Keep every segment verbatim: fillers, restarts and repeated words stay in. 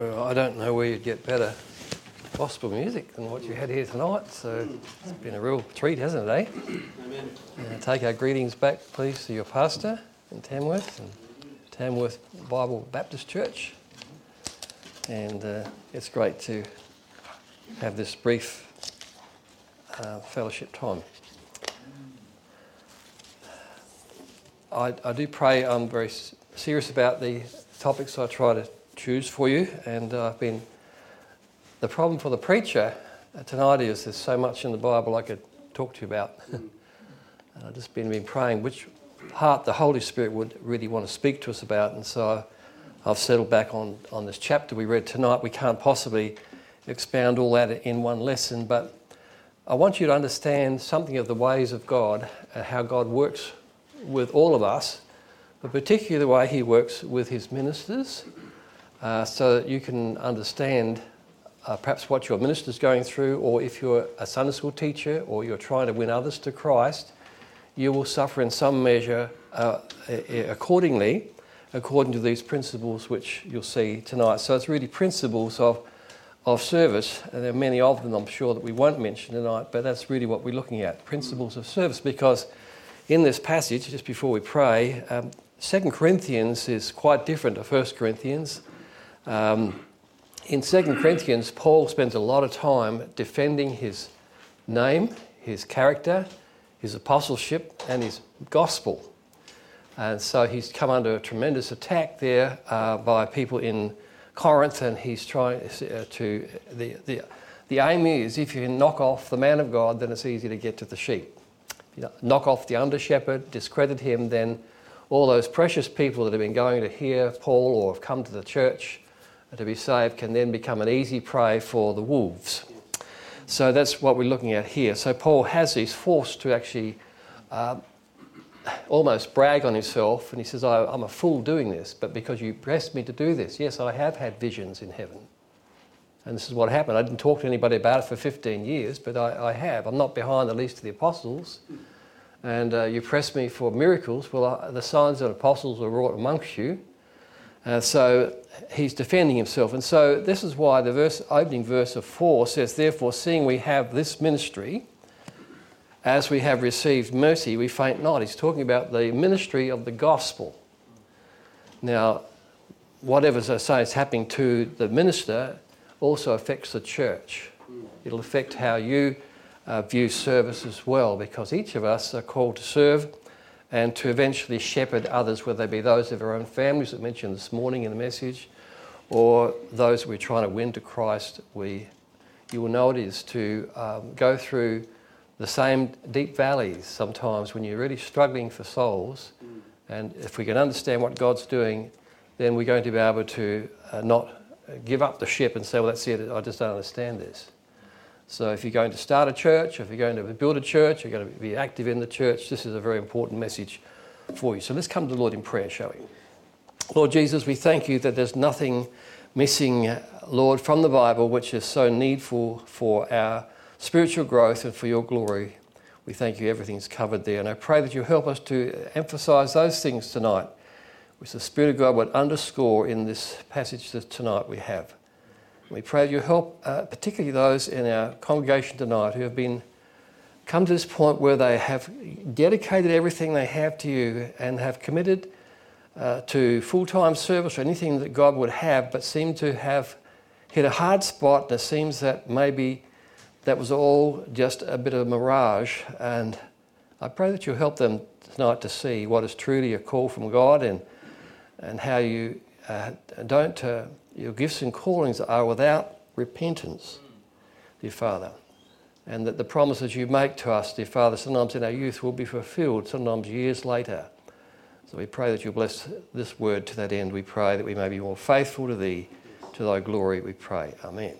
Well, I don't know where you'd get better gospel music than what you had here tonight, so it's been a real treat, hasn't it, eh? Amen. Uh, take our greetings back, please, to your pastor in Tamworth, and Tamworth Bible Baptist Church. And uh, it's great to have this brief uh, fellowship time. I, I do pray I'm very serious about the topics I try to choose for you, and uh, I've been... The problem for the preacher tonight is there's so much in the Bible I could talk to you about. And I've just been, been praying which part the Holy Spirit would really want to speak to us about, and so I've settled back on, on this chapter we read tonight. We can't possibly expound all that in one lesson, but I want you to understand something of the ways of God, and how God works with all of us, but particularly the way he works with his ministers, uh, so that you can understand Uh, perhaps what your minister's going through, or if you're a Sunday school teacher or you're trying to win others to Christ, you will suffer in some measure uh, accordingly, according to these principles which you'll see tonight. So it's really principles of, of service, and there are many of them I'm sure that we won't mention tonight, but that's really what we're looking at, principles of service, because in this passage, just before we pray, um, Second Corinthians is quite different to First Corinthians. Um, In Second Corinthians, Paul spends a lot of time defending his name, his character, his apostleship, and his gospel. And so he's come under a tremendous attack there uh, by people in Corinth, and he's trying uh, to... The, the, the aim is, if you knock off the man of God, then it's easy to get to the sheep. If you knock off the under-shepherd, discredit him, then all those precious people that have been going to hear Paul or have come to the church to be saved can then become an easy prey for the wolves. So that's what we're looking at here. So Paul has he's forced to actually uh, almost brag on himself, and he says, I, I'm a fool doing this, but because you pressed me to do this, yes, I have had visions in heaven. And this is what happened. I didn't talk to anybody about it for fifteen years, but I, I have. I'm not behind the least of the apostles. And uh, you pressed me for miracles. Well, I, the signs and apostles were wrought amongst you. Uh, so he's defending himself. And so this is why the verse, opening verse of four says, therefore, seeing we have this ministry, as we have received mercy, we faint not. He's talking about the ministry of the gospel. Now, whatever I say is happening to the minister also affects the church. It'll affect how you uh, view service as well, because each of us are called to serve and to eventually shepherd others, whether they be those of our own families that mentioned this morning in the message, or those we're trying to win to Christ. We, you will know it is to um, go through the same deep valleys sometimes when you're really struggling for souls. Mm. And if we can understand what God's doing, then we're going to be able to uh, not give up the ship and say, well, that's it, I just don't understand this. So if you're going to start a church, if you're going to build a church, you're going to be active in the church, this is a very important message for you. So let's come to the Lord in prayer, shall we? Lord Jesus, we thank you that there's nothing missing, Lord, from the Bible which is so needful for our spiritual growth and for your glory. We thank you everything's covered there. And I pray that you help us to emphasise those things tonight, which the Spirit of God would underscore in this passage that tonight we have. We pray that you help uh, particularly those in our congregation tonight who have been come to this point where they have dedicated everything they have to you and have committed uh, to full-time service or anything that God would have, but seem to have hit a hard spot. And it seems that maybe that was all just a bit of a mirage. And I pray that you help them tonight to see what is truly a call from God, and and how you uh, don't... Uh, Your gifts and callings are without repentance, dear Father. And that the promises you make to us, dear Father, sometimes in our youth will be fulfilled, sometimes years later. So we pray that you bless this word to that end. We pray that we may be more faithful to thee, to thy glory, we pray. Amen.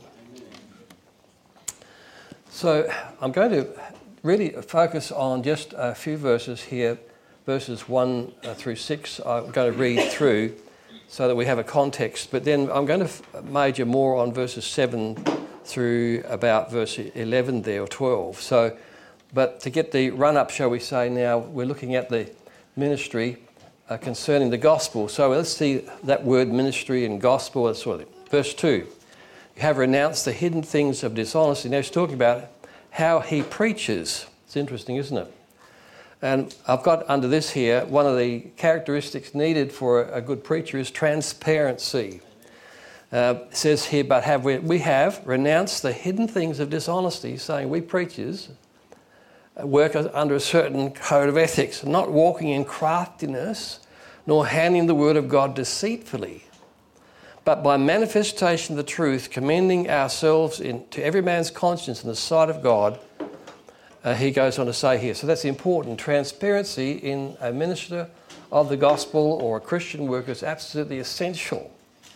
So I'm going to really focus on just a few verses here, verses one through six. I'm going to read through so that we have a context. But then I'm going to major more on verses seven through about verse eleven there, or twelve. So, but to get the run-up, shall we say, now we're looking at the ministry uh, concerning the gospel. So let's see that word ministry and gospel. That's sort of Verse two, you have renounced the hidden things of dishonesty. Now he's talking about how he preaches. It's interesting, isn't it? And I've got under this here, one of the characteristics needed for a good preacher is transparency. Uh, it says here, but have we, we have renounced the hidden things of dishonesty, saying we preachers work under a certain code of ethics, not walking in craftiness, nor handling the word of God deceitfully, but by manifestation of the truth, commending ourselves in, to every man's conscience in the sight of God. Uh, he goes on to say here, so that's important. Transparency in a minister of the gospel or a Christian worker is absolutely essential.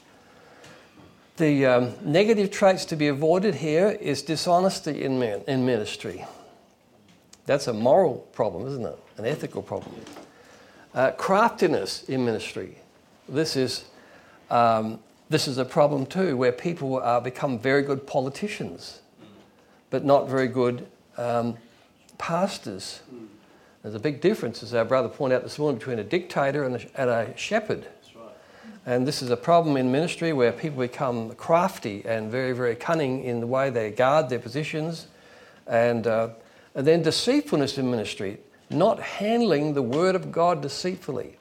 The um, negative traits to be avoided here is dishonesty in, man, in ministry. That's a moral problem, isn't it? An ethical problem. Uh, craftiness in ministry. This is um, this is a problem too, where people uh, become very good politicians, but not very good um, pastors. There's a big difference, as our brother pointed out this morning, between a dictator and a, and a shepherd. That's right. And this is a problem in ministry where people become crafty and very, very cunning in the way they guard their positions. And, uh, and then deceitfulness in ministry, not handling the word of God deceitfully.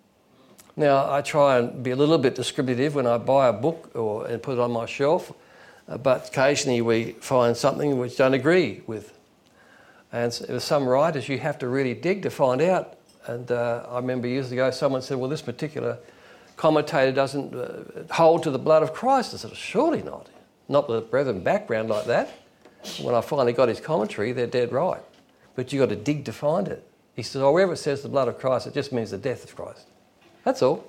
Now, I try and be a little bit discriminative when I buy a book or and put it on my shelf, uh, but occasionally we find something which don't agree with. And with some writers, you have to really dig to find out. And uh, I remember years ago, someone said, well, this particular commentator doesn't uh, hold to the blood of Christ. I said, surely not. Not with a brethren background like that. When I finally got his commentary, they're dead right. But you've got to dig to find it. He says, oh, wherever it says the blood of Christ, it just means the death of Christ. That's all.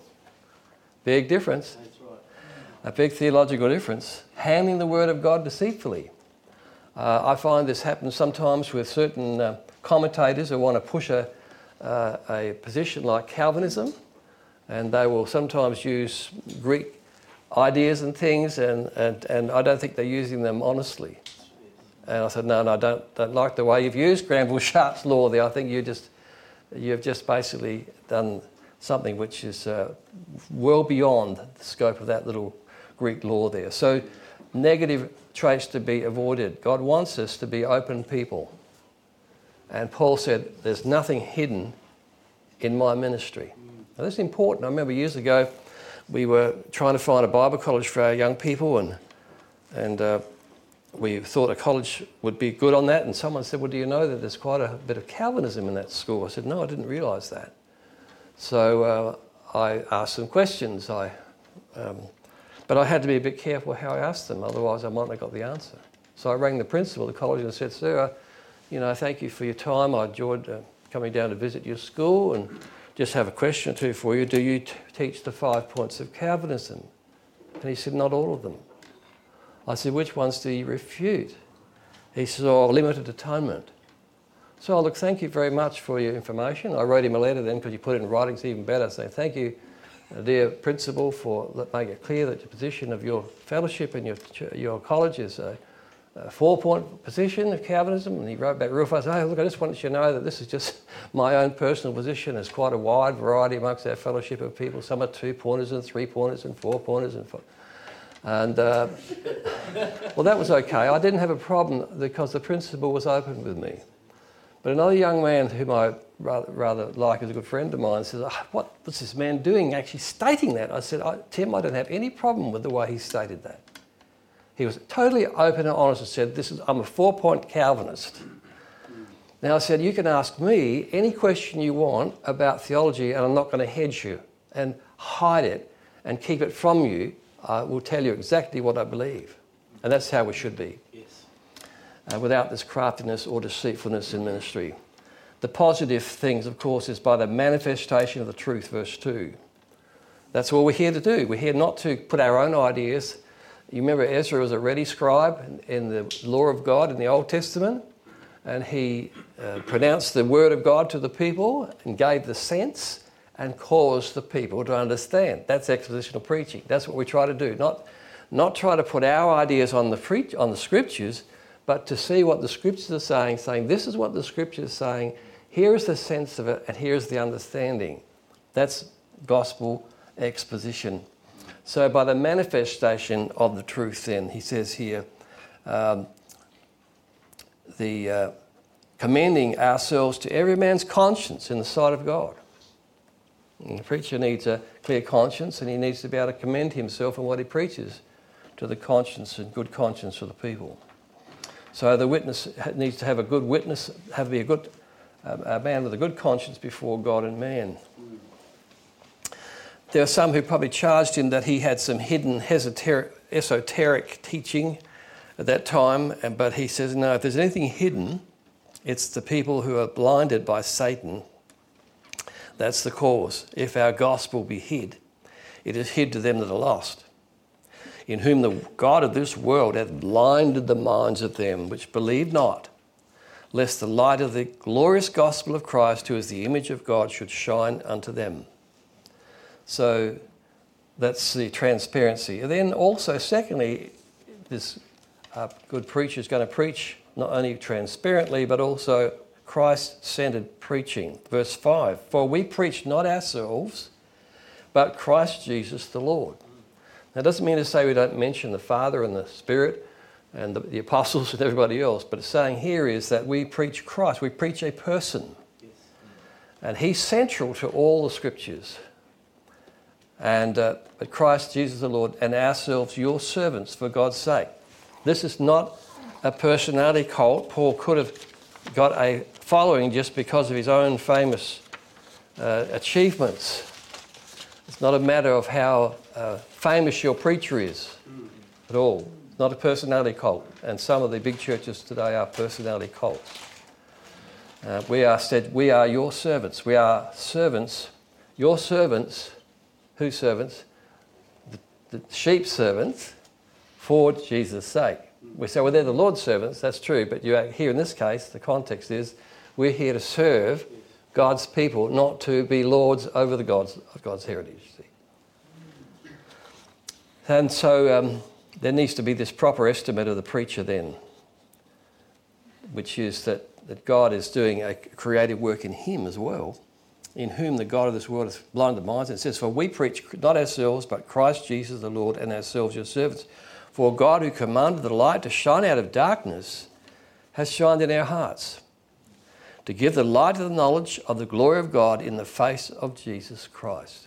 Big difference. That's right. A big theological difference. Handling the word of God deceitfully. Uh, I find this happens sometimes with certain uh, commentators who want to push a, uh, a position like Calvinism, and they will sometimes use Greek ideas and things, and, and, and I don't think they're using them honestly. And I said, no, no, I don't, don't like the way you've used Granville Sharp's law there. I think you just, you've just basically done something which is uh, well beyond the scope of that little Greek law there. So negative traits to be avoided. God wants us to be open people. And Paul said, there's nothing hidden in my ministry. Now, that's important. I remember years ago, we were trying to find a Bible college for our young people, and and uh, we thought a college would be good on that. And someone said, well, do you know that there's quite a bit of Calvinism in that school? I said, no, I didn't realise that. So uh, I asked some questions. I... Um, But I had to be a bit careful how I asked them, otherwise I might not have got the answer. So I rang the principal of the college and said, sir, you know, thank you for your time. I enjoyed uh, coming down to visit your school, and just have a question or two for you. Do you t- teach the five points of Calvinism? And he said, not all of them. I said, which ones do you refute? He said, oh, limited atonement. So, look, thank you very much for your information. I wrote him a letter then, because you put it in writing, it's even better, saying thank you, dear principal, for making it clear that the position of your fellowship and your your college is a, a four-point position of Calvinism. And he wrote back real fast, hey, look, I just wanted you to know that this is just my own personal position. There's quite a wide variety amongst our fellowship of people. Some are two-pointers and three-pointers and four-pointers. And four. And, uh, well, that was okay. I didn't have a problem because the principal was open with me. But another young man whom I rather, rather like as a good friend of mine says, oh, what was this man doing actually stating that? I said, I, Tim, I don't have any problem with the way he stated that. He was totally open and honest and said, "This is I'm a four-point Calvinist." Now I said, you can ask me any question you want about theology and I'm not going to hedge you and hide it and keep it from you. I will tell you exactly what I believe. And that's how we should be. Uh, without this craftiness or deceitfulness in ministry. The positive things, of course, is by the manifestation of the truth, verse two. That's what we're here to do. We're here not to put our own ideas. You remember Ezra was a ready scribe in, in the law of God in the Old Testament, and he uh, pronounced the word of God to the people and gave the sense and caused the people to understand. That's expositional preaching. That's what we try to do. Not, not try to put our ideas on the pre- on the scriptures, but to see what the scriptures are saying, saying this is what the scripture is saying, here is the sense of it, and here's the understanding. That's gospel exposition. So by the manifestation of the truth then, he says here, um, the uh, commending ourselves to every man's conscience in the sight of God. And the preacher needs a clear conscience, and he needs to be able to commend himself and what he preaches to the conscience and good conscience of the people. So the witness needs to have a good witness, have to be a good uh, a man with a good conscience before God and man. There are some who probably charged him that he had some hidden esoteric teaching at that time, but he says, no, if there's anything hidden, it's the people who are blinded by Satan. That's the cause. If our gospel be hid, it is hid to them that are lost, in whom the God of this world hath blinded the minds of them which believe not, lest the light of the glorious gospel of Christ, who is the image of God, should shine unto them. So that's the transparency. And then also, secondly, this uh, good preacher is going to preach not only transparently, but also Christ-centered preaching. Verse five, for we preach not ourselves, but Christ Jesus the Lord. Now, it doesn't mean to say we don't mention the Father and the Spirit and the, the apostles and everybody else, but it's saying here is that we preach Christ. We preach a person. And he's central to all the scriptures. And uh, but Christ Jesus the Lord, and ourselves your servants for God's sake. This is not a personality cult. Paul could have got a following just because of his own famous uh, achievements. It's not a matter of how uh, famous your preacher is at all. It's not a personality cult. And some of the big churches today are personality cults. Uh, we are said, we are your servants. We are servants, your servants. Whose servants? The, the sheep servants for Jesus' sake. We say, well, they're the Lord's servants, that's true, but you are, here in this case, the context is we're here to serve God's people, not to be lords over the gods of God's heritage. See? And so um, there needs to be this proper estimate of the preacher then, which is that, that God is doing a creative work in him as well, in whom the God of this world has blinded minds. It says, for we preach not ourselves, but Christ Jesus the Lord, and ourselves your servants. For God, who commanded the light to shine out of darkness, has shined in our hearts, to give the light of the knowledge of the glory of God in the face of Jesus Christ.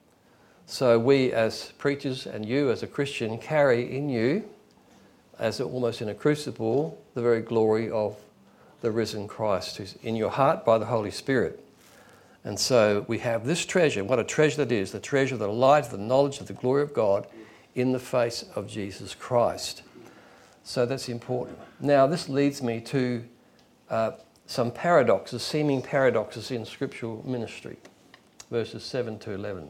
So we as preachers, and you as a Christian, carry in you, as almost in a crucible, the very glory of the risen Christ, who's in your heart by the Holy Spirit. And so we have this treasure. What a treasure that is, the treasure of the light, of the knowledge of the glory of God in the face of Jesus Christ. So that's important. Now, this leads me to uh, some paradoxes, seeming paradoxes in scriptural ministry, verses seven to eleven.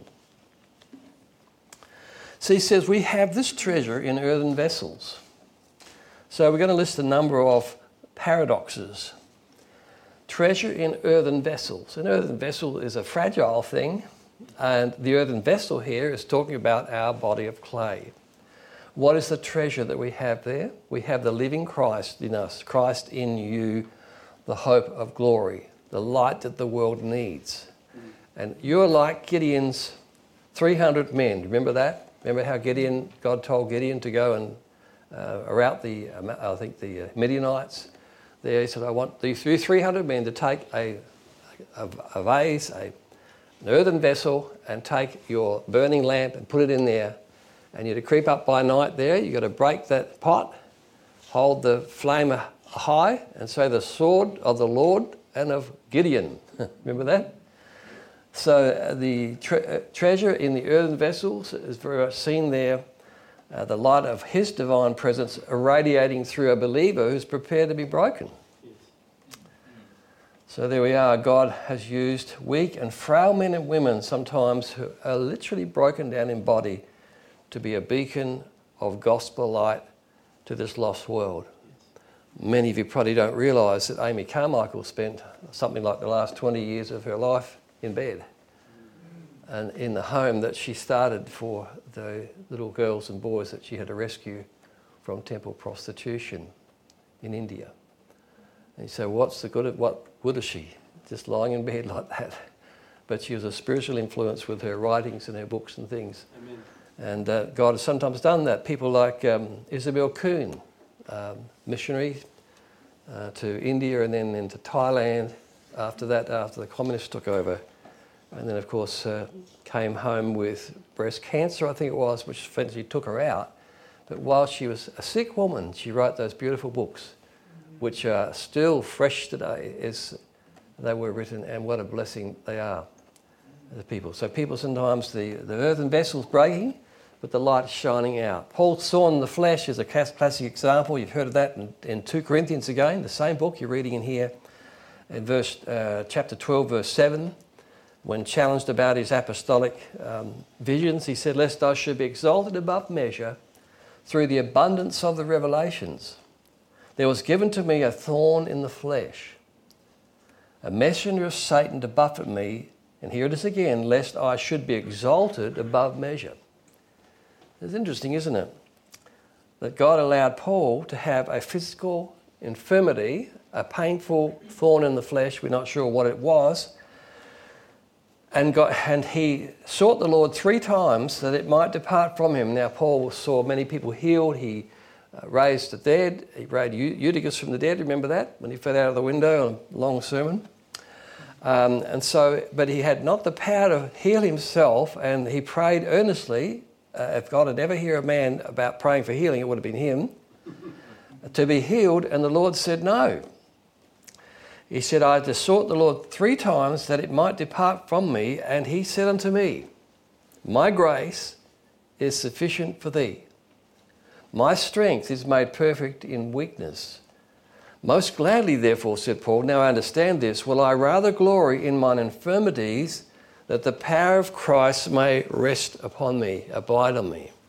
So he says, we have this treasure in earthen vessels. So we're going to list a number of paradoxes. Treasure in earthen vessels. An earthen vessel is a fragile thing, and the earthen vessel here is talking about our body of clay. What is the treasure that we have there? We have the living Christ in us, Christ in you, the hope of glory, the light that the world needs. And you're like Gideon's three hundred men. Remember that? Remember how Gideon, God told Gideon to go and uh, rout the, uh, I think, the uh, Midianites? There he said, I want these three hundred men to take a, a, a vase, a, an earthen vessel, and take your burning lamp and put it in there. And you're to creep up by night there. You've got to break that pot, hold the flame high, and say the sword of the Lord and of Gideon. Remember that? So uh, the tre- uh, treasure in the earthen vessels is very much seen there. Uh, the light of his divine presence irradiating through a believer who's prepared to be broken. So there we are. God has used weak and frail men and women sometimes who are literally broken down in body to be a beacon of gospel light to this lost world. Many of you probably don't realise that Amy Carmichael spent something like the last twenty years of her life in bed and in the home that she started for the little girls and boys that she had to rescue from temple prostitution in India. And you say, what's the good of, what good is she? Just lying in bed like that. But she was a spiritual influence with her writings and her books and things. Amen. And uh, God has sometimes done that. People like um, Isabel Kuhn, um, missionary uh, to India and then into Thailand after that, after the communists took over. And then, of course, uh, came home with breast cancer, I think it was, which eventually took her out. But while she was a sick woman, she wrote those beautiful books, which are still fresh today as they were written, and what a blessing they are to people. So people sometimes, the, the earthen vessel's breaking, but the light's shining out. Paul's thorn in the flesh is a classic example. You've heard of that in, in two Corinthians again, the same book you're reading in here, in verse uh, chapter twelve, verse seven. When challenged about his apostolic um, visions, he said, "Lest I should be exalted above measure through the abundance of the revelations, there was given to me a thorn in the flesh, a messenger of Satan to buffet me," and here it is again, "lest I should be exalted above measure." It's interesting, isn't it? That God allowed Paul to have a physical infirmity, a painful thorn in the flesh, we're not sure what it was, and, got, and he sought the Lord three times that it might depart from him. Now, Paul saw many people healed. He uh, raised the dead. He raised Eutychus from the dead. Remember that? When he fell out of the window on a long sermon. Um, and so, but he had not the power to heal himself, and he prayed earnestly. Uh, if God had ever heard a man about praying for healing, it would have been him, to be healed, and the Lord said no. He said, "I had sought the Lord three times that it might depart from me, and he said unto me, My grace is sufficient for thee. My strength is made perfect in weakness. Most gladly, therefore," said Paul, "now I understand this, will I rather glory in mine infirmities, that the power of Christ may rest upon me, abide on me."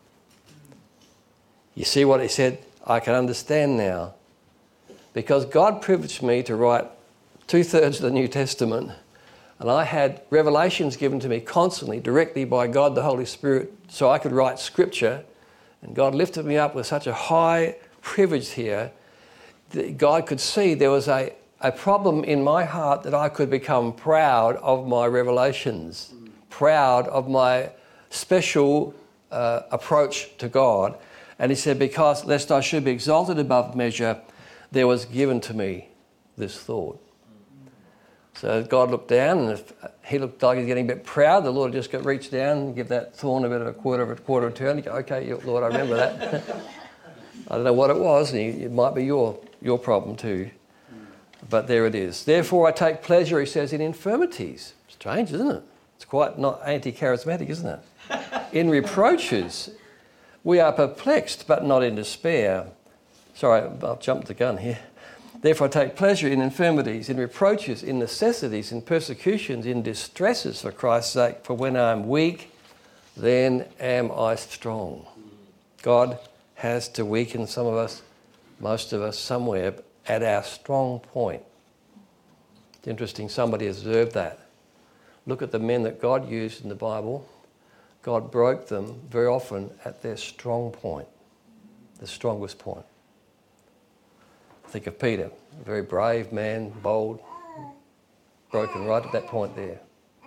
You see what he said? I can understand now. Because God privileged me to write two-thirds of the New Testament, and I had revelations given to me constantly, directly by God the Holy Spirit, so I could write Scripture, and God lifted me up with such a high privilege here that God could see there was a a problem in my heart that I could become proud of my revelations, mm. proud of my special uh, approach to God. And he said, because lest I should be exalted above measure, there was given to me this thought. Mm. So God looked down, and if he looked like he was getting a bit proud, the Lord just got reached down and give that thorn a bit of a quarter of a quarter of a turn. He go, "Okay, Lord, I remember that." I don't know what it was, and it might be your, your problem too. But there it is. "Therefore I take pleasure," he says, "in infirmities." Strange, isn't it? It's quite not anti-charismatic, isn't it? "In reproaches. We are perplexed, but not in despair." Sorry, I've jumped the gun here. "Therefore I take pleasure in infirmities, in reproaches, in necessities, in persecutions, in distresses for Christ's sake. For when I am weak, then am I strong." God has to weaken some of us, most of us, somewhere at our strong point. It's interesting, somebody observed that. Look at the men that God used in the Bible. God broke them very often at their strong point, the strongest point. Think of Peter, a very brave man, bold, broken right at that point there.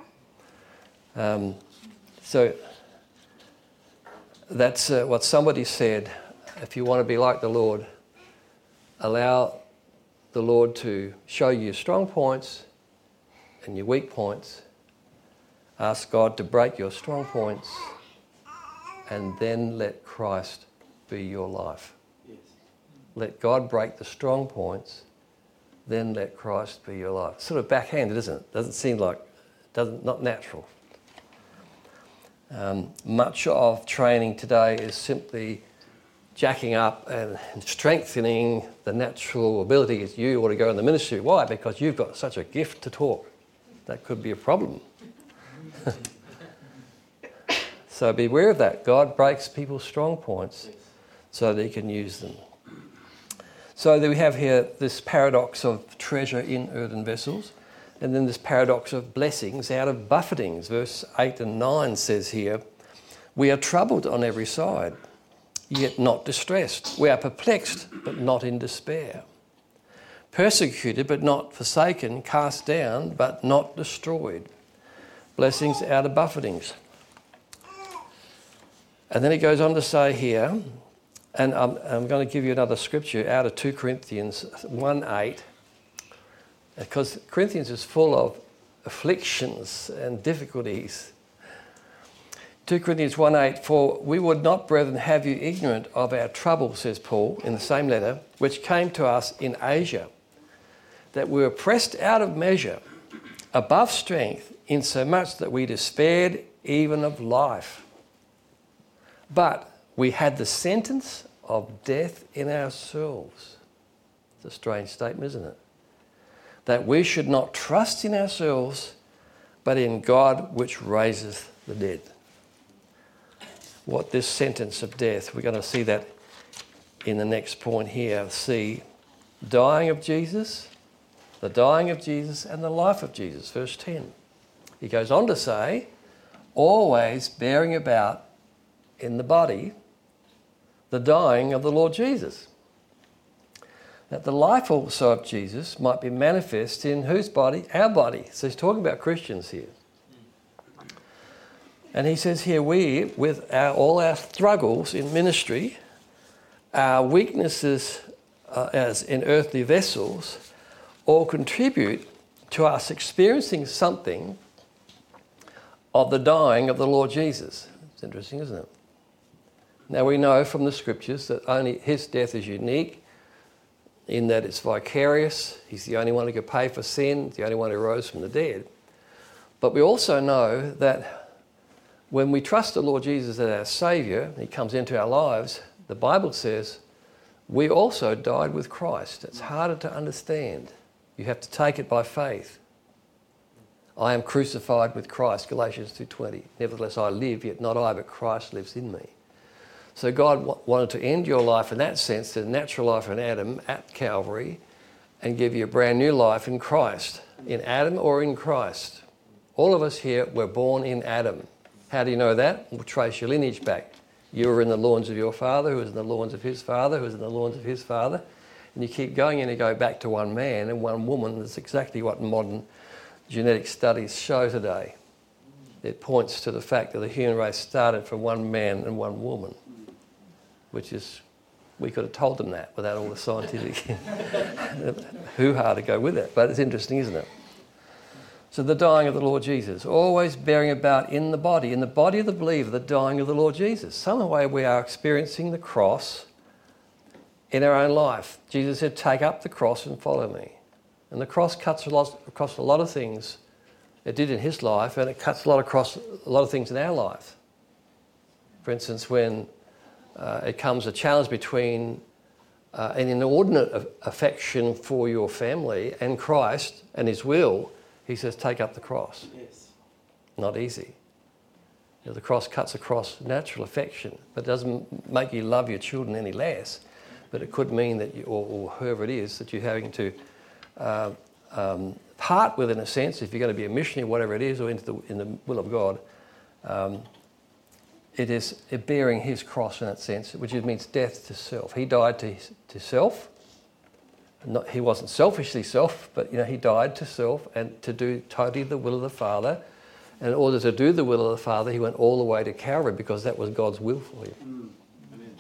Um, so that's uh, what somebody said. If you want to be like the Lord, allow the Lord to show you your strong points and your weak points. Ask God to break your strong points, and then let Christ be your life. Yes. Let God break the strong points, then let Christ be your life. It's sort of backhanded, isn't it? Doesn't seem like, doesn't not natural. Um, much of training today is simply jacking up and strengthening the natural ability as you ought to go in the ministry. Why? Because you've got such a gift to talk. That could be a problem. So beware of that. God breaks people's strong points so that he can use them. So we have here this paradox of treasure in earthen vessels, and then this paradox of blessings out of buffetings. Verse eight and nine says here, "We are troubled on every side, yet not distressed. We are perplexed, but not in despair. Persecuted, but not forsaken. Cast down, but not destroyed." Blessings out of buffetings. And then he goes on to say here, and I'm, I'm going to give you another scripture out of two Corinthians one eight, because Corinthians is full of afflictions and difficulties. two Corinthians one eight, for we would not, brethren, have you ignorant of our trouble, says Paul in the same letter, which came to us in Asia, that we were pressed out of measure, above strength, insomuch that we despaired even of life. But we had the sentence of death in ourselves. It's a strange statement, isn't it? That we should not trust in ourselves, but in God which raiseth the dead. What this sentence of death, we're going to see that in the next point here. See, dying of Jesus, the dying of Jesus and the life of Jesus, verse ten. He goes on to say, always bearing about in the body the dying of the Lord Jesus, that the life also of Jesus might be manifest in whose body? Our body. So he's talking about Christians here. And he says here, we, with our, all our struggles in ministry, our weaknesses uh, as in earthly vessels, all contribute to us experiencing something of the dying of the Lord Jesus. It's interesting, isn't it? Now we know from the scriptures that only his death is unique in that it's vicarious. He's the only one who could pay for sin, the only one who rose from the dead. But we also know that when we trust the Lord Jesus as our Saviour, he comes into our lives, the Bible says we also died with Christ. It's harder to understand. You have to take it by faith. I am crucified with Christ, Galatians two twenty. Nevertheless I live, yet not I, but Christ lives in me. So God w- wanted to end your life in that sense, the natural life in Adam at Calvary, and give you a brand new life in Christ, in Adam or in Christ. All of us here were born in Adam. How do you know that? We'll trace your lineage back. You were in the loins of your father, who was in the loins of his father, who was in the loins of his father. And you keep going and you go back to one man and one woman. That's exactly what modern genetic studies show today. It points to the fact that the human race started from one man and one woman, which is, we could have told them that without all the scientific hoo-ha to go with it. But it's interesting, isn't it? So the dying of the Lord Jesus, always bearing about in the body, in the body of the believer, the dying of the Lord Jesus. Some way we are experiencing the cross in our own life. Jesus said, take up the cross and follow me. And the cross cuts a lot, across a lot of things. It did in his life, and it cuts a lot across a lot of things in our life. For instance, when uh, it comes a challenge between uh, an inordinate affection for your family and Christ and his will, he says, take up the cross. Yes. Not easy. You know, the cross cuts across natural affection, but it doesn't make you love your children any less. But it could mean that you, or, or whoever it is, that you're having to uh, um, part with, in a sense, if you're going to be a missionary, whatever it is, or into the, in the will of God. Um, it is bearing his cross in that sense, which means death to self. He died to, to self. Not, he wasn't selfishly self, but you know he died to self and to do totally the will of the Father. And in order to do the will of the Father, he went all the way to Calvary because that was God's will for him. Mm. Amen.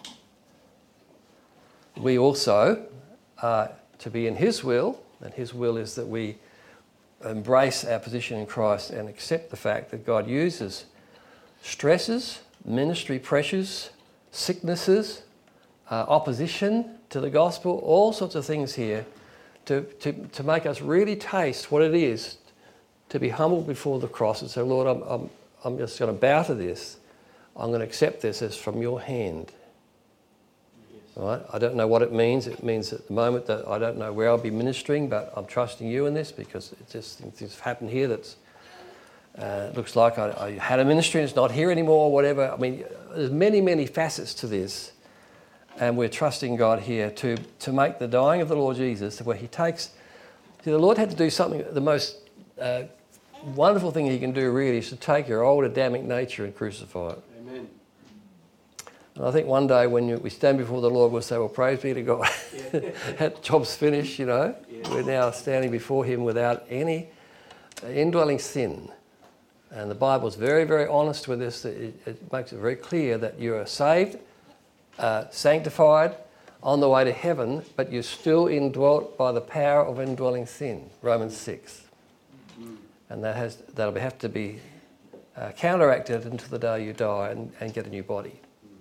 We also are to be in his will, and his will is that we embrace our position in Christ and accept the fact that God uses stresses, ministry pressures, sicknesses, uh, opposition to the gospel, all sorts of things here to, to, to make us really taste what it is to be humble before the cross and say, Lord, I'm, I'm, I'm just going to bow to this. I'm going to accept this as from your hand. Yes. All right? I don't know what it means. It means at the moment that I don't know where I'll be ministering, but I'm trusting you in this because it just things happened here that's uh, it looks like I, I had a ministry and it's not here anymore or whatever. I mean, there's many, many facets to this. And we're trusting God here to, to make the dying of the Lord Jesus, where he takes... See, the Lord had to do something, the most uh, wonderful thing he can do really is to take your old Adamic nature and crucify it. Amen. And I think one day when you, we stand before the Lord, we'll say, well, praise be to God. Yeah. That job's finished, you know. Yeah. We're now standing before him without any indwelling sin. And the Bible is very, very honest with this. It, it makes it very clear that you are saved, uh, sanctified, on the way to heaven, but you're still indwelt by the power of indwelling sin, Romans six. And that has, that'll have to be uh, counteracted until the day you die and, and get a new body.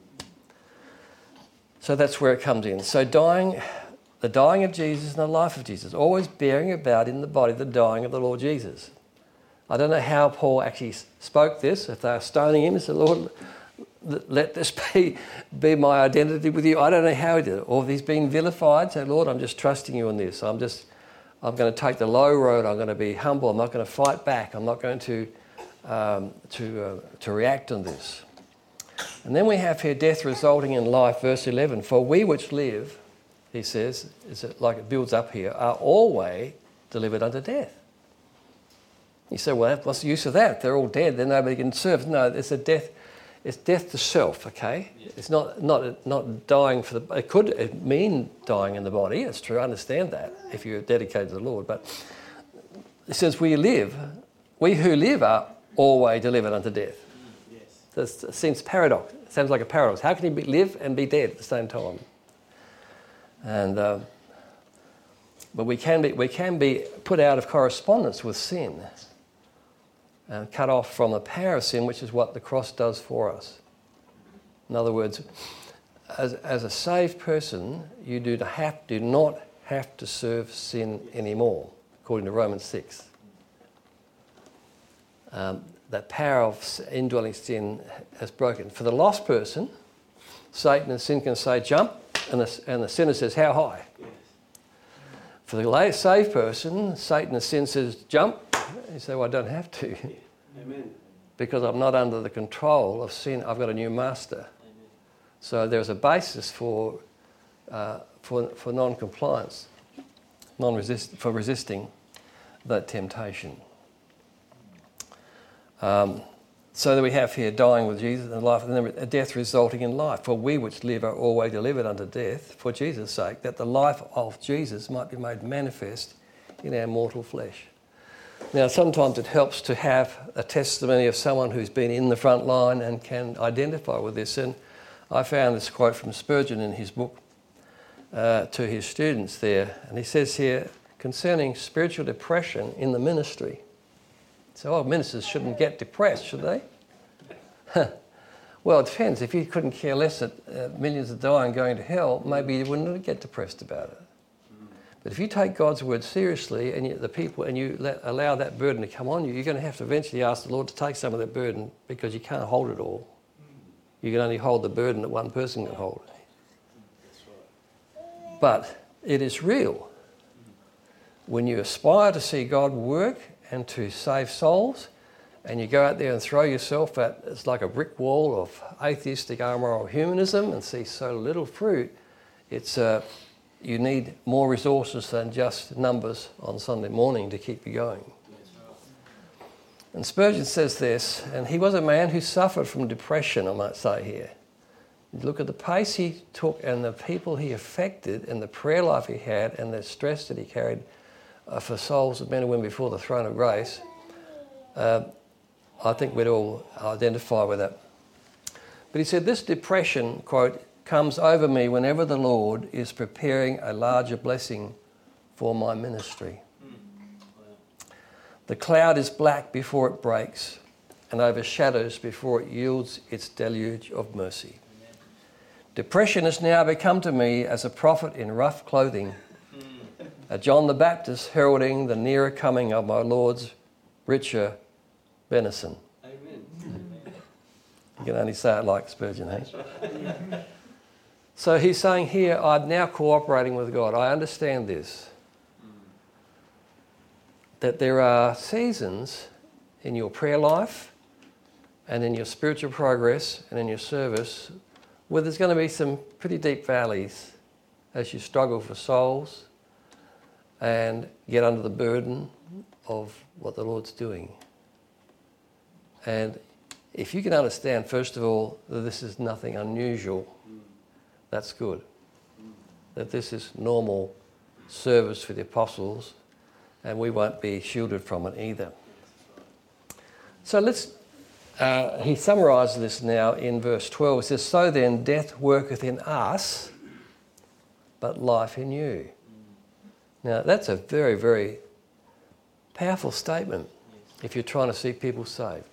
So that's where it comes in. So dying, the dying of Jesus and the life of Jesus, always bearing about in the body the dying of the Lord Jesus. I don't know how Paul actually spoke this. If they were stoning him, he said, Lord, let this be, be my identity with you. I don't know how he did it. Or if he's been vilified, say, Lord, I'm just trusting you in this. I'm just, I'm going to take the low road. I'm going to be humble. I'm not going to fight back. I'm not going to, um, to, uh, to react on this. And then we have here death resulting in life, verse eleven. For we which live, he says, is it like it builds up here, are always delivered unto death. You say, well, what's the use of that? They're all dead. Then nobody can serve. No, it's a death. It's death to self, okay? Yes. It's not, not, not dying for the... It could mean dying in the body. It's true. I understand that if you're dedicated to the Lord. But it says we live, we who live are always delivered unto death. Mm, yes. That seems paradox. It sounds like a paradox. How can you be, live and be dead at the same time? And... Uh, but we can be we can be put out of correspondence with sin and cut off from the power of sin, which is what the cross does for us. In other words, as, as a saved person, you do, have, do not have to serve sin anymore, according to Romans six. Um, that power of indwelling sin has broken. For the lost person, Satan and sin can say, jump, and the, and the sinner says, how high? For the saved person, Satan and sin says, jump. You say, well, I don't have to. Amen. Because I'm not under the control of sin. I've got a new master. Amen. So there's a basis for uh, for, for non-compliance, non-resist, for resisting that temptation. Um, so that we have here dying with Jesus and life, and then a death resulting in life. For we which live are always delivered unto death for Jesus' sake, that the life of Jesus might be made manifest in our mortal flesh. Now, sometimes it helps to have a testimony of someone who's been in the front line and can identify with this. And I found this quote from Spurgeon in his book uh, to his students there. And he says here, concerning spiritual depression in the ministry. So, oh, ministers shouldn't get depressed, should they? Well, it depends. If you couldn't care less that uh, millions are dying going to hell, maybe you wouldn't get depressed about it. But if you take God's word seriously and you, the people and you let, allow that burden to come on you, you're going to have to eventually ask the Lord to take some of that burden, because you can't hold it all. You can only hold the burden that one person can hold. But it is real. When you aspire to see God work and to save souls, and you go out there and throw yourself at, it's like a brick wall of atheistic amoral humanism and see so little fruit, it's uh, you need more resources than just numbers on Sunday morning to keep you going. And Spurgeon says this, and he was a man who suffered from depression, I might say here. Look at the pace he took and the people he affected and the prayer life he had and the stress that he carried uh, for souls of men and women before the throne of grace. Uh, I think we'd all identify with that. But he said, this depression, quote, comes over me whenever the Lord is preparing a larger blessing for my ministry. Mm. Wow. The cloud is black before it breaks and overshadows before it yields its deluge of mercy. Amen. Depression has now become to me as a prophet in rough clothing, mm. a John the Baptist heralding the nearer coming of my Lord's richer benison. Amen. You can only say it like Spurgeon, eh? So he's saying here, I'm now cooperating with God. I understand this. Mm. That there are seasons in your prayer life and in your spiritual progress and in your service where there's going to be some pretty deep valleys as you struggle for souls and get under the burden of what the Lord's doing. And if you can understand, first of all, that this is nothing unusual, that's good. That this is normal service for the apostles, and we won't be shielded from it either. So let's, uh, he summarises this now in verse twelve. It says, so then death worketh in us, but life in you. Now that's a very, very powerful statement if you're trying to see people saved.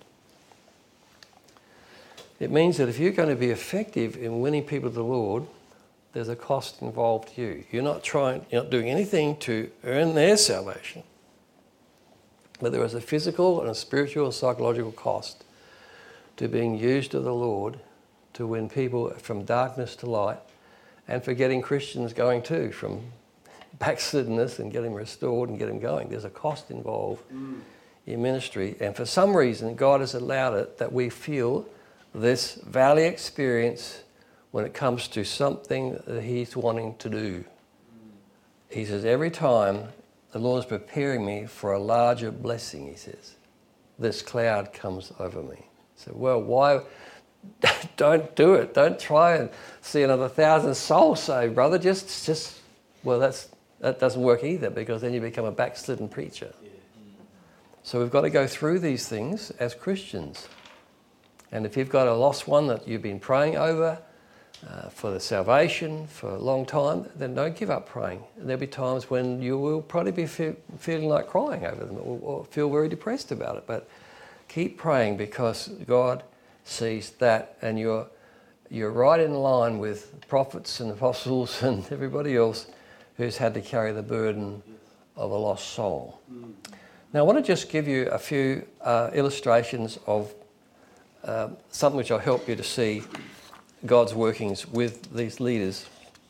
It means that if you're going to be effective in winning people to the Lord, there's a cost involved to you. You're not trying, you're not doing anything to earn their salvation. But there is a physical and a spiritual and psychological cost to being used of the Lord to win people from darkness to light, and for getting Christians going too, from backslidenness and getting restored and get them going. There's a cost involved mm. in ministry, and for some reason God has allowed it that we feel this valley experience when it comes to something that he's wanting to do. He says, every time the Lord is preparing me for a larger blessing, he says, this cloud comes over me. So, well, why? Don't do it. Don't try and see another thousand souls saved, brother. Just, just, well, that's that doesn't work either, because then you become a backslidden preacher. Yeah. So we've got to go through these things as Christians. And if you've got a lost one that you've been praying over uh, for the salvation for a long time, then don't give up praying. And there'll be times when you will probably be fe- feeling like crying over them, or, or feel very depressed about it. But keep praying, because God sees that, and you're you're right in line with prophets and apostles and everybody else who's had to carry the burden of a lost soul. Mm. Now I want to just give you a few uh, illustrations of uh, something which will help you to see God's workings with these leaders.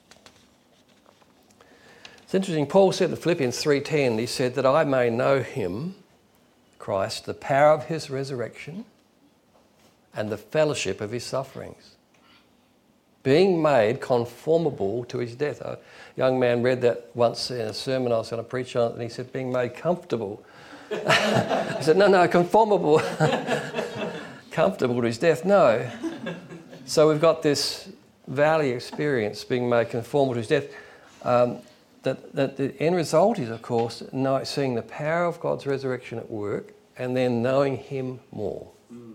It's interesting, Paul said in Philippians three ten, he said that I may know him, Christ, the power of his resurrection and the fellowship of his sufferings, being made conformable to his death. A young man read that once in a sermon I was going to preach on it, and he said, being made comfortable. I said, no, no, conformable. Comfortable to his death, no. So we've got this valley experience, being made conformable to his death. Um, that, that the end result is, of course, know, seeing the power of God's resurrection at work, and then knowing him more. Mm.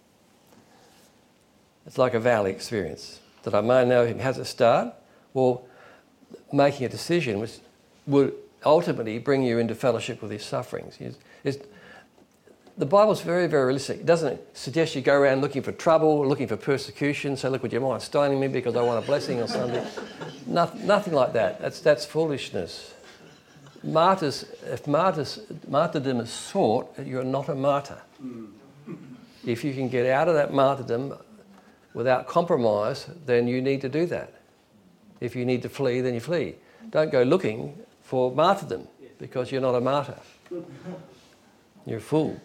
It's like a valley experience. That I may know him. Has it start? Well, making a decision which would ultimately bring you into fellowship with his sufferings. It's, it's, the Bible's very, very realistic. It doesn't suggest you go around looking for trouble, looking for persecution, say, look, would you mind stoning me because I want a blessing or something? no, nothing like that. That's, that's foolishness. Martyrs, if martyrs, martyrdom is sought, you're not a martyr. If you can get out of that martyrdom without compromise, then you need to do that. If you need to flee, then you flee. Don't go looking for martyrdom, because you're not a martyr. You're a fool.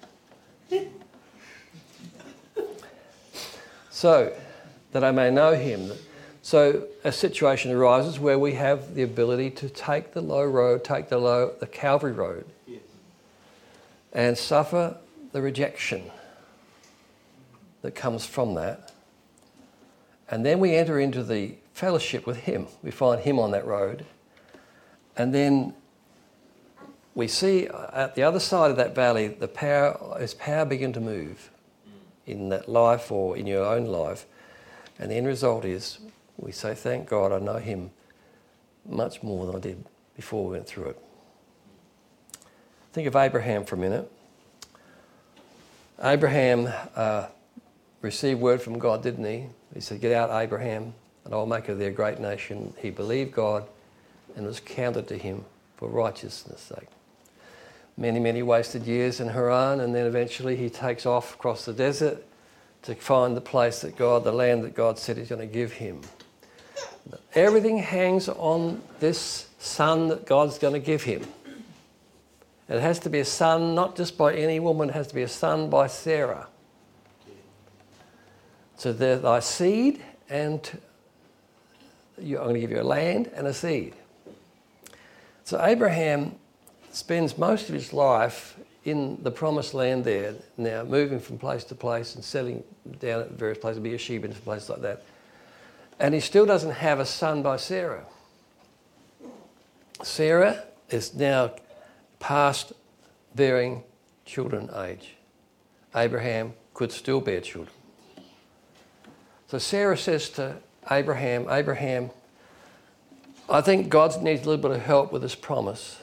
So, that I may know him. So a situation arises where we have the ability to take the low road, take the low, the Calvary road, yes, and suffer the rejection that comes from that. And then we enter into the fellowship with him. We find him on that road. And then we see at the other side of that valley, the power, his power begin to move in that life or in your own life. And the end result is we say, thank God I know him much more than I did before we went through it. Think of Abraham for a minute. Abraham uh, received word from God, didn't he? He said, get out, Abraham, and I'll make of thee a great nation. He believed God and was counted to him for righteousness' sake. Many, many wasted years in Haran, and then eventually he takes off across the desert to find the place that God, the land that God said he's going to give him. Everything hangs on this son that God's going to give him. It has to be a son, not just by any woman, it has to be a son by Sarah. So they're thy seed, and I'm going to give you a land and a seed. So Abraham spends most of his life in the promised land there, now moving from place to place and settling down at various places, Beersheba and places like that. And he still doesn't have a son by Sarah. Sarah is now past bearing children age. Abraham could still bear children. So Sarah says to Abraham, Abraham, I think God needs a little bit of help with this promise.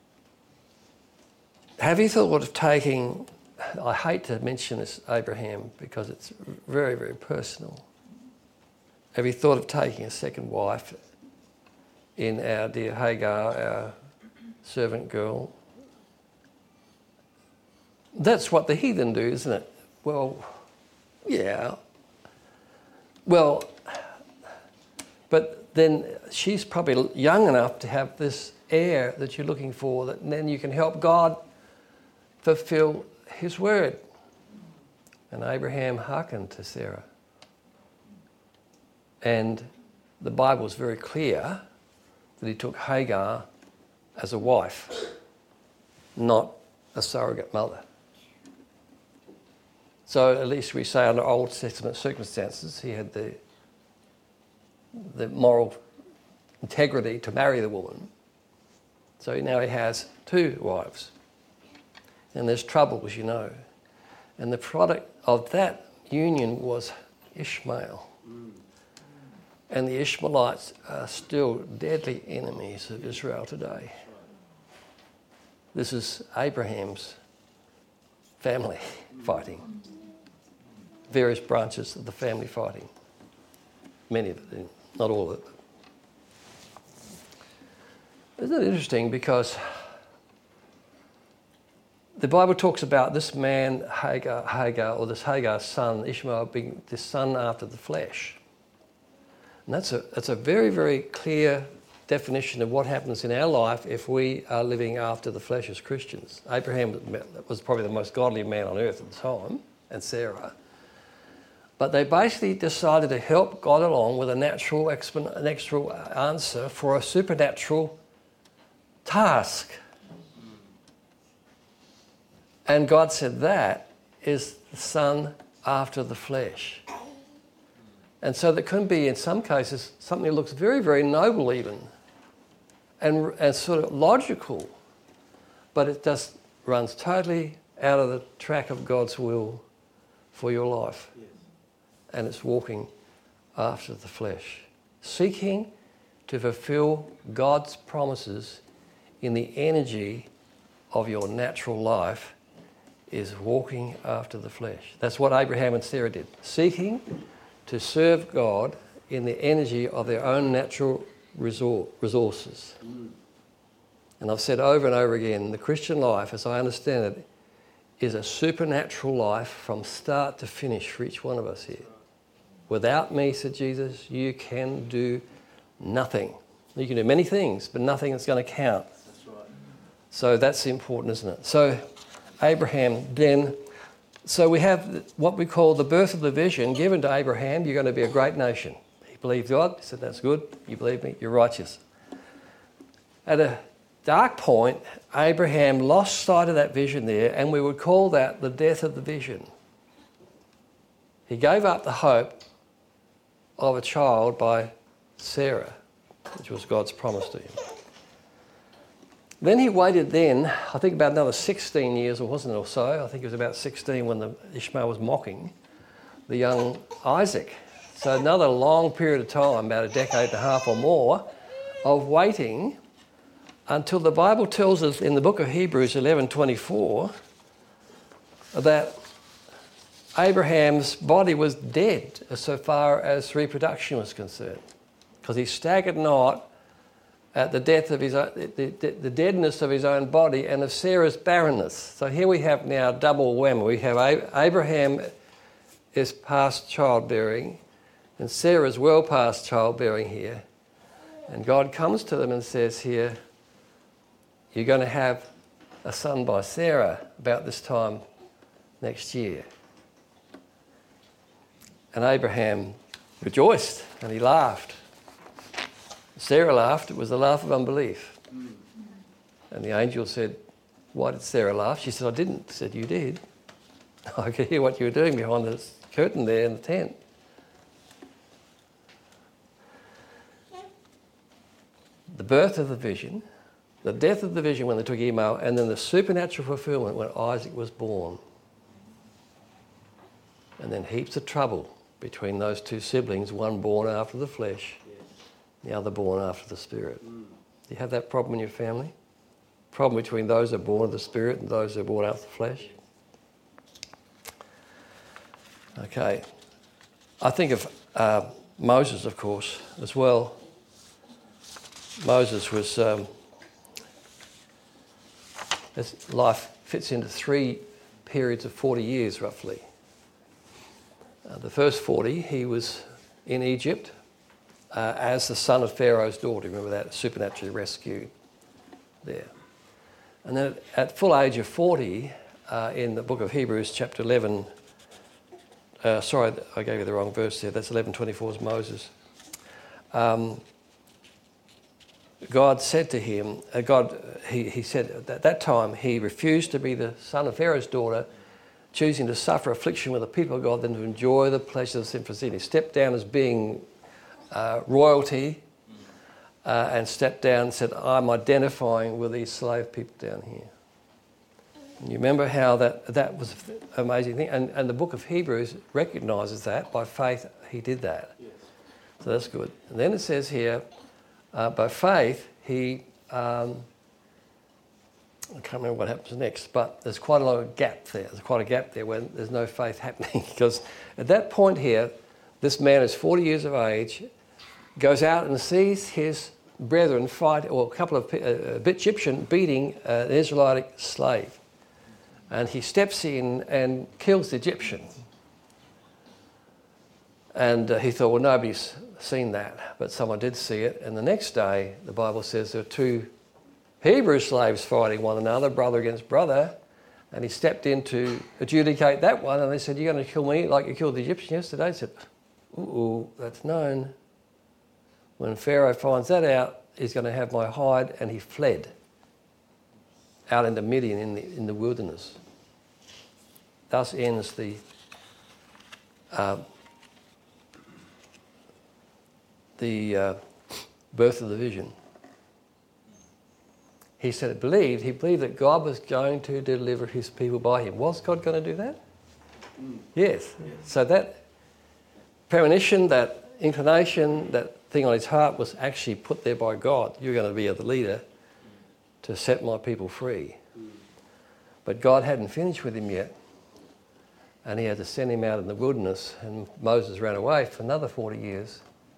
Have you thought of taking, I hate to mention this, Abraham, because it's very, very personal. Have you thought of taking a second wife in our dear Hagar, our servant girl? That's what the heathen do, isn't it? Well, yeah. Well, but then she's probably young enough to have this heir that you're looking for, that then you can help God fulfill his word. And Abraham hearkened to Sarah. And the Bible is very clear that he took Hagar as a wife, not a surrogate mother. So at least we say under Old Testament circumstances, he had the, the moral integrity to marry the woman. So now he has two wives. And there's trouble, as you know. And the product of that union was Ishmael. Mm. And the Ishmaelites are still deadly enemies of Israel today. This is Abraham's family fighting. Various branches of the family fighting. Many of it, not all of it. Isn't it interesting? Because the Bible talks about this man, Hagar, Hagar, or this Hagar's son, Ishmael, being this son after the flesh. And that's a, that's a very, very clear definition of what happens in our life if we are living after the flesh as Christians. Abraham was probably the most godly man on earth at the time, and Sarah. But they basically decided to help God along with a natural, a natural answer for a supernatural task. And God said that is the son after the flesh. And so that can be, in some cases, something that looks very, very noble even, and, and sort of logical, but it just runs totally out of the track of God's will for your life. Yes. And it's walking after the flesh, seeking to fulfill God's promises in the energy of your natural life is walking after the flesh. That's what Abraham and Sarah did, seeking to serve God in the energy of their own natural resources. Mm. And I've said over and over again, the Christian life, as I understand it, is a supernatural life from start to finish for each one of us here. Without me, said Jesus, you can do nothing. You can do many things, but nothing that's going to count. That's right. So that's important, isn't it? So Abraham then, so we have what we call the birth of the vision given to Abraham. You're going to be a great nation. He believed God. He said, that's good. You believe me. You're righteous. At a dark point, Abraham lost sight of that vision there, and we would call that the death of the vision. He gave up the hope of a child by Sarah, which was God's promise to him. Then he waited then, I think about another sixteen years, or wasn't it, or so. I think it was about sixteen when the Ishmael was mocking the young Isaac. So another long period of time, about a decade and a half or more, of waiting until the Bible tells us in the book of Hebrews eleven twenty-four that Abraham's body was dead so far as reproduction was concerned, because he staggered not at the death of his own, the, the, the deadness of his own body and of Sarah's barrenness. So here we have now double whammy. We have Abraham is past childbearing, and Sarah's well past childbearing here. And God comes to them and says here, you're going to have a son by Sarah about this time next year. And Abraham rejoiced and he laughed. Sarah laughed. It was a laugh of unbelief. And the angel said, why did Sarah laugh? She said, I didn't. He said, you did. I could hear what you were doing behind the curtain there in the tent. The birth of the vision, the death of the vision when they took Ishmael, and then the supernatural fulfillment when Isaac was born. and then heaps of trouble between those two siblings, one born after the flesh, Yes. the other born after the Spirit. Mm. Do you have that problem in your family? Problem between those that are born of the Spirit and those that are born after the flesh? Okay. I think of uh, Moses, of course, as well. Moses was... Um, his life fits into three periods of forty years, roughly. Uh, the first forty, he was in Egypt uh, as the son of Pharaoh's daughter. Remember that? Supernaturally rescued there. And then at full age of forty, uh, in the book of Hebrews, chapter eleven, uh, sorry, I gave you the wrong verse there. That's eleven twenty-four is Moses. Um, God said to him, uh, God, he, he said at that time he refused to be the son of Pharaoh's daughter, choosing to suffer affliction with the people of God than to enjoy the pleasures of sinful sin. He stepped down as being uh, royalty uh, and stepped down and said, I'm identifying with these slave people down here. And you remember how that, that was an amazing thing. And, and the book of Hebrews recognises that. By faith he did that. Yes. So that's good. And then it says here, uh, by faith he... Um, I can't remember what happens next, but there's quite a lot of gap there. There's quite a gap there when there's no faith happening because at that point here, this man is forty years of age, goes out and sees his brethren fight, or a couple of uh, Egyptian beating uh, an Israelite slave. And he steps in and kills the Egyptian. And uh, he thought, well, nobody's seen that, but someone did see it. And the next day, the Bible says there were two Hebrew slaves fighting one another, brother against brother, and he stepped in to adjudicate that one, and they said, you're going to kill me like you killed the Egyptian yesterday? He said, ooh, that's known. When Pharaoh finds that out, he's going to have my hide, and he fled out into Midian in the, in the wilderness. Thus ends the uh, the uh, birth of the vision. He said it believed, he believed that God was going to deliver his people by him. Was God going to do that? Mm. Yes. Yes. So that premonition, that inclination, that thing on his heart was actually put there by God. You're going to be the leader to set my people free. Mm. But God hadn't finished with him yet. And he had to send him out in the wilderness. And Moses ran away for another forty years.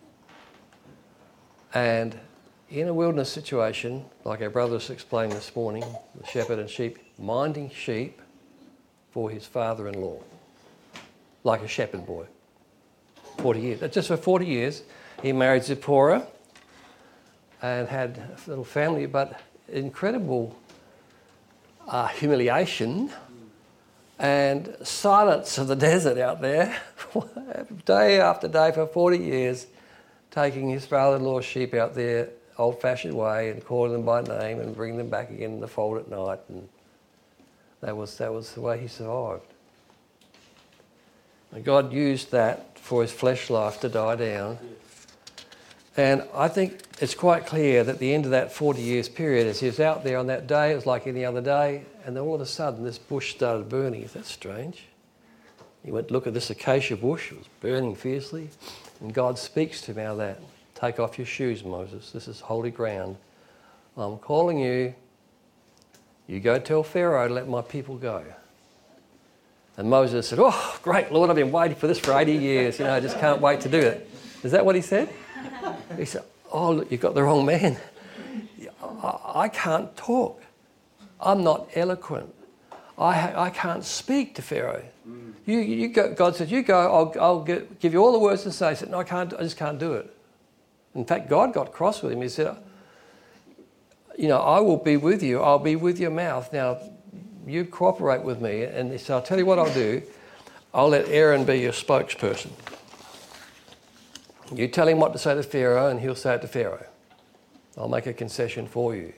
And in a wilderness situation, like our brothers explained this morning, the shepherd and sheep, minding sheep for his father-in-law, like a shepherd boy, forty years. Just for forty years, he married Zipporah and had a little family, but incredible uh, humiliation and silence of the desert out there, day after day for forty years, taking his father-in-law's sheep out there old-fashioned way and calling them by name and bringing them back again in the fold at night. And that was, that was the way he survived. And God used that for his flesh life to die down. And I think it's quite clear that at the end of that forty years period, as he was out there on that day, it was like any other day, and then all of a sudden this bush started burning. Is that strange? He went to look at this acacia bush, it was burning fiercely, and God speaks to him out of that. Take off your shoes, Moses. This is holy ground. I'm calling you. You go tell Pharaoh to let my people go. And Moses said, oh, great, Lord, I've been waiting for this for eighty years. You know, I just can't wait to do it. Is that what he said? He said, oh, look, you've got the wrong man. I, I can't talk. I'm not eloquent. I, I can't speak to Pharaoh. Mm. You, you go, God said, you go, I'll, I'll get, give you all the words to say. He said, no, I can't, I just can't do it. In fact, God got cross with him. He said, you know, I will be with you. I'll be with your mouth. Now, you cooperate with me. And he said, I'll tell you what I'll do. I'll let Aaron be your spokesperson. You tell him what to say to Pharaoh and he'll say it to Pharaoh. I'll make a concession for you.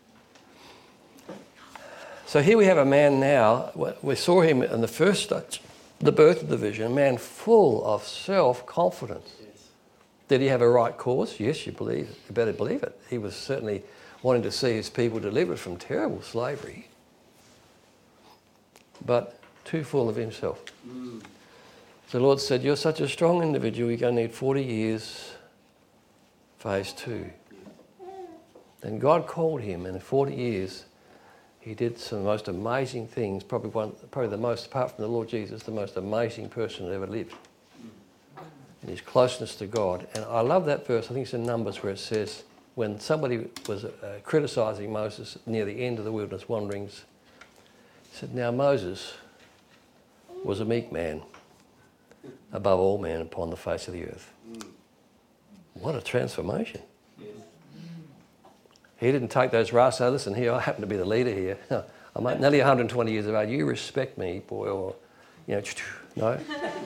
So here we have a man now. We saw him in the first stage, the birth of the vision, a man full of self-confidence. Did he have a right cause? Yes, you believe it. You better believe it. He was certainly wanting to see his people delivered from terrible slavery, but too full of himself. Mm. So the Lord said, you're such a strong individual, you're going to need forty years, phase two. Then God called him, and in forty years, he did some of the most amazing things, probably one, probably the most, apart from the Lord Jesus, the most amazing person that ever lived in his closeness to God. And I love that verse, I think it's in Numbers, where it says, when somebody was uh, criticising Moses near the end of the wilderness wanderings, he said, now Moses was a meek man, above all men upon the face of the earth. What a transformation. He didn't take those rasps, oh, listen here, I happen to be the leader here. I'm nearly one hundred twenty years of age, you respect me, boy, or, you know, no.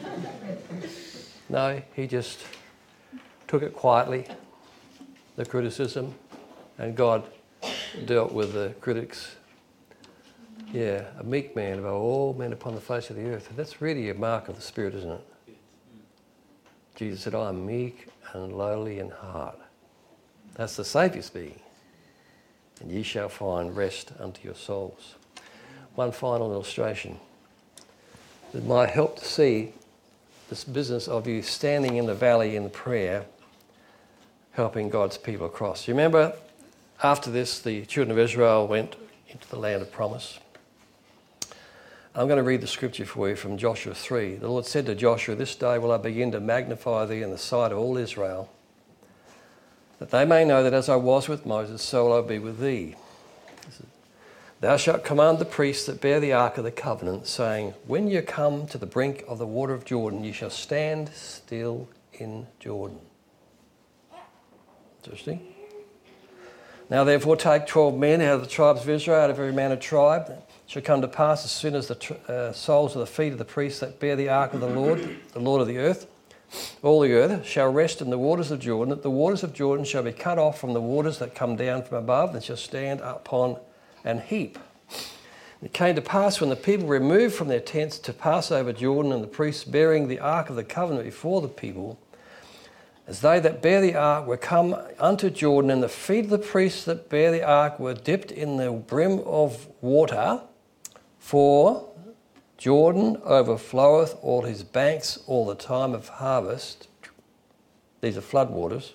No, he just took it quietly, the criticism, and God dealt with the critics. Yeah, a meek man above all men upon the face of the earth. And that's really a mark of the Spirit, isn't it? Jesus said, I am meek and lowly in heart. That's the Saviour speaking. And ye shall find rest unto your souls. One final illustration that might help to see this business of you standing in the valley in prayer, helping God's people across. You remember, after this, the children of Israel went into the land of promise. I'm going to read the scripture for you from Joshua three. The Lord said to Joshua, this day will I begin to magnify thee in the sight of all Israel, that they may know that as I was with Moses, so will I be with thee. Thou shalt command the priests that bear the ark of the covenant, saying, when you come to the brink of the water of Jordan, you shall stand still in Jordan. Interesting. Now therefore take twelve men out of the tribes of Israel, out of every man a tribe. It shall come to pass as soon as the tr- uh, soles of the feet of the priests that bear the ark of the Lord, the Lord of the earth, all the earth shall rest in the waters of Jordan, that the waters of Jordan shall be cut off from the waters that come down from above, and shall stand upon an heap. It came to pass when the people removed from their tents to pass over Jordan, and the priests bearing the ark of the covenant before the people, as they that bear the ark were come unto Jordan, and the feet of the priests that bear the ark were dipped in the brim of water, for Jordan overfloweth all his banks all the time of harvest. These are flood waters.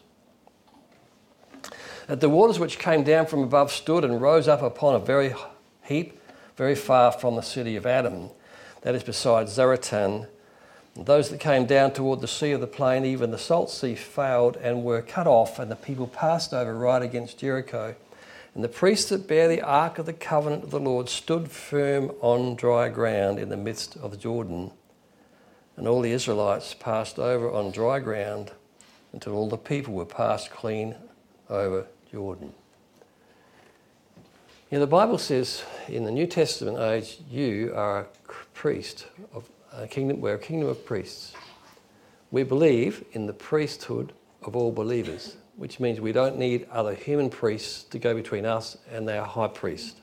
That the waters which came down from above stood and rose up upon a very heap, very far from the city of Adam, that is beside Zaratan. And those that came down toward the sea of the plain, even the salt sea, failed and were cut off, and the people passed over right against Jericho. And the priests that bear the ark of the covenant of the Lord stood firm on dry ground in the midst of the Jordan. And all the Israelites passed over on dry ground until all the people were passed clean over Jordan. You know, the Bible says in the New Testament age, you are a priest of a kingdom. We're a kingdom of priests. We believe in the priesthood of all believers, which means we don't need other human priests to go between us and our high priest.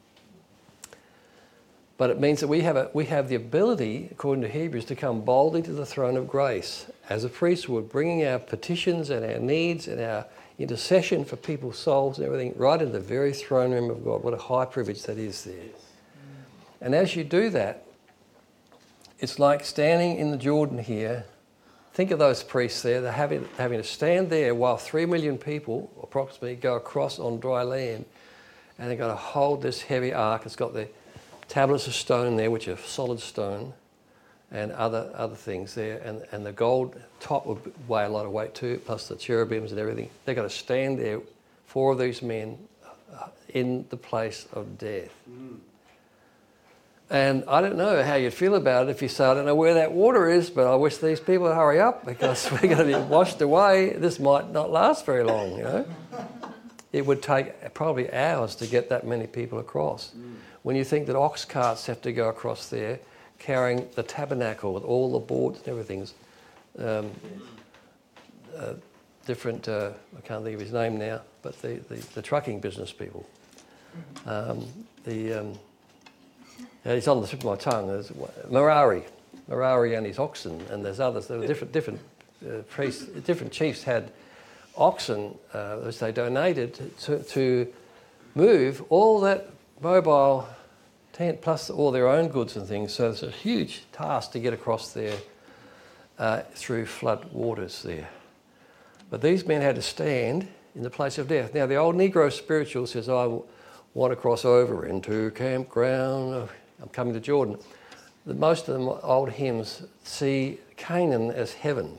But it means that we have a, we have the ability, according to Hebrews, to come boldly to the throne of grace as a priest would, bringing our petitions and our needs and our intercession for people's souls and everything right in the very throne room of God. What a high privilege that is there. And as you do that, it's like standing in the Jordan here. Think of those priests there. They're having, having to stand there while three million people, approximately, go across on dry land. And they've got to hold this heavy ark. It's got the tablets of stone there, which are solid stone, and other other things there. And, and the gold top would weigh a lot of weight too, plus the cherubims and everything. They've got to stand there, four of these men, uh, in the place of death. Mm. And I don't know how you'd feel about it if you say, I don't know where that water is, but I wish these people would hurry up because we're going to be washed away. This might not last very long, you know. It would take probably hours to get that many people across. Mm. When you think that ox carts have to go across there carrying the tabernacle with all the boards and everything, um, uh, different, uh, I can't think of his name now, but the, the, the trucking business people. Um, the... Um, Uh, he's on the tip of my tongue. There's Merari, Merari and his oxen, and there's others. There were different, different uh, priests, different chiefs had oxen uh, which they donated to, to move all that mobile tent plus all their own goods and things. So it's a huge task to get across there uh, through flood waters there. But these men had to stand in the place of death. Now, the old Negro spiritual says, I want to cross over into campground. I'm coming to Jordan. The, most of the old hymns see Canaan as heaven.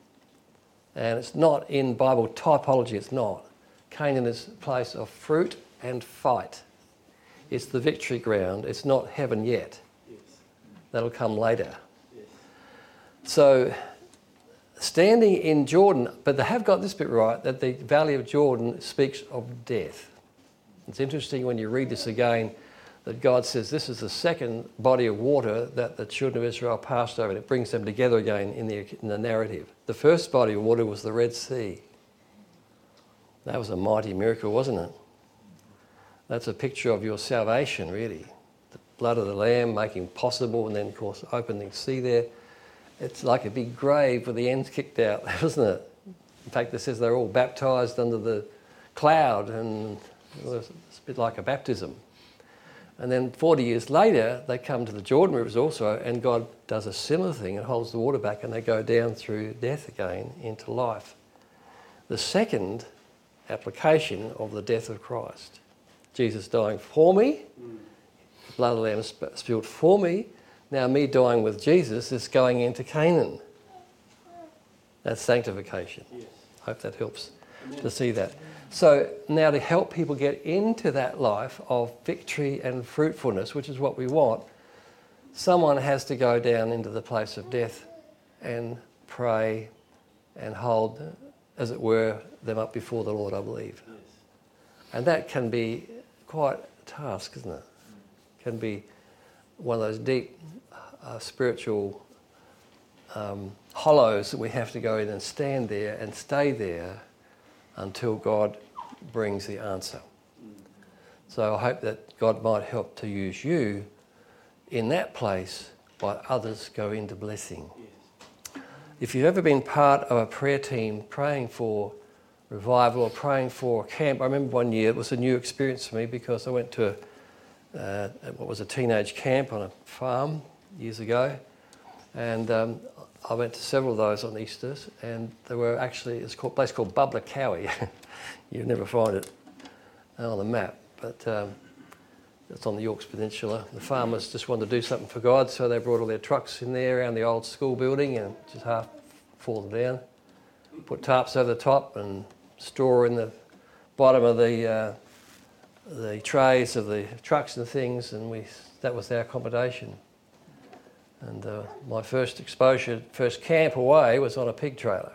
And it's not in Bible typology, it's not. Canaan is a place of fruit and fight. It's the victory ground. It's not heaven yet. Yes. That'll come later. Yes. So, standing in Jordan, but they have got this bit right, that the Valley of Jordan speaks of death. It's interesting when you read this again, that God says this is the second body of water that the children of Israel passed over, and it brings them together again in the, in the narrative. The first body of water was the Red Sea. That was a mighty miracle, wasn't it? That's a picture of your salvation, really. The blood of the Lamb making possible, and then, of course, opening the sea there. It's like a big grave with the ends kicked out, isn't it? In fact, it says they're all baptised under the cloud, and it's a bit like a baptism. And then forty years later, they come to the Jordan rivers also, and God does a similar thing and holds the water back, and they go down through death again into life. The second application of the death of Christ. Jesus dying for me, the blood of the Lamb spilled for me. Now me dying with Jesus is going into Canaan. That's sanctification. Yes. Hope that helps Amen. To see that. So now to help people get into that life of victory and fruitfulness, which is what we want, someone has to go down into the place of death and pray and hold, as it were, them up before the Lord, I believe. Yes. And that can be quite a task, isn't it? Can be one of those deep uh, spiritual um, hollows that we have to go in and stand there and stay there until God brings the answer. So I hope that God might help to use you in that place while others go into blessing. Yes. If you've ever been part of a prayer team praying for revival or praying for a camp, I remember one year it was a new experience for me because I went to a, uh, what was a teenage camp on a farm years ago, and um, I went to several of those on Easters, and there were actually, it's called, a place called Bubla Cowie. You'll never find it on the map, but um, it's on the Yorks Peninsula. The farmers just wanted to do something for God, so they brought all their trucks in there around the old school building and just half fallen down. Put tarps over the top and straw in the bottom of the uh, the trays of the trucks and things, and we that was our accommodation. And uh, my first exposure, first camp away was on a pig trailer.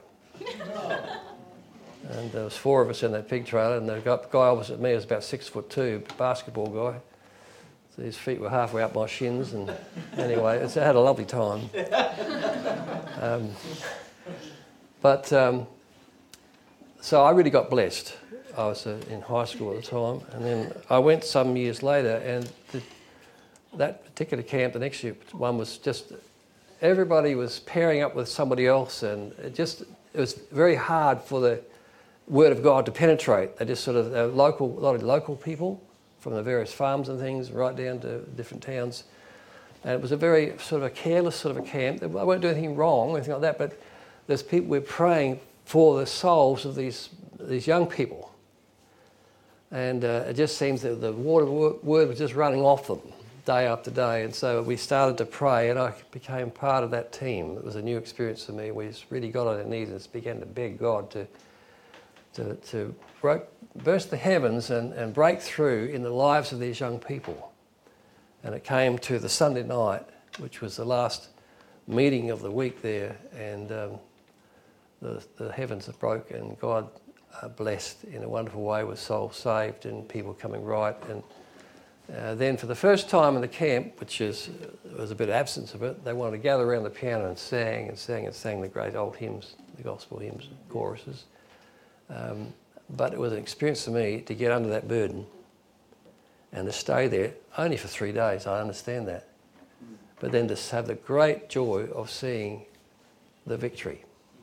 And there was four of us in that pig trailer, and the guy opposite me was about six foot two, basketball guy. So his feet were halfway up my shins, and anyway, it's, I had a lovely time. Um, but um, so I really got blessed. I was uh, in high school at the time, and then I went some years later, and the, that particular camp, the next year one was just, everybody was pairing up with somebody else, and it just, it was very hard for the word of God to penetrate. They just sort of, uh, local, a lot of local people from the various farms and things, right down to different towns. And it was a very sort of a careless sort of a camp. I won't do anything wrong or anything like that, but there's people, we're praying for the souls of these, these young people. And uh, it just seems that the water word was just running off them day after day. And so we started to pray, and I became part of that team. It was a new experience for me. We just really got on our knees and began to beg God to to, to break, burst the heavens and, and break through in the lives of these young people. And it came to the Sunday night, which was the last meeting of the week there, and um, the, the heavens had broke, and God uh, blessed in a wonderful way with souls saved and people coming right. And uh, then for the first time in the camp, which is there was a bit of absence of it, they wanted to gather around the piano and sang and sang and sang the great old hymns, the gospel hymns, choruses. Um, but it was an experience for me to get under that burden and to stay there only for three days. I understand that. But then to have the great joy of seeing the victory.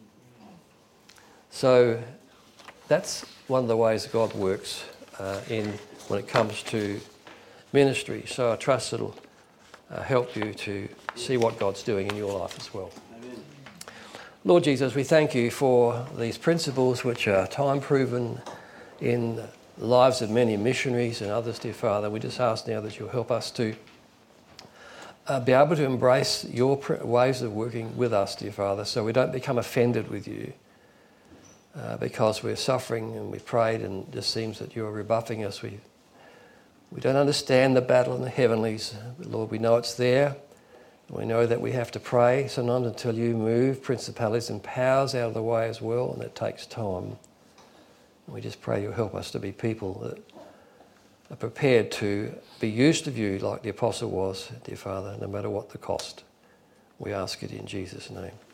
So that's one of the ways God works uh, in when it comes to ministry. So I trust it'll uh, help you to see what God's doing in your life as well. Amen. Lord Jesus, we thank you for these principles which are time-proven in the lives of many missionaries and others, dear Father. We just ask now that you'll help us to uh, be able to embrace your pr- ways of working with us, dear Father, so we don't become offended with you uh, because we're suffering and we've prayed and it just seems that you're rebuffing us. We, we don't understand the battle in the heavenlies, but Lord, we know it's there. We know that we have to pray sometimes until you move principalities and powers out of the way as well, and it takes time. We just pray you'll help us to be people that are prepared to be used of you like the apostle was, dear Father, no matter what the cost. We ask it in Jesus' name.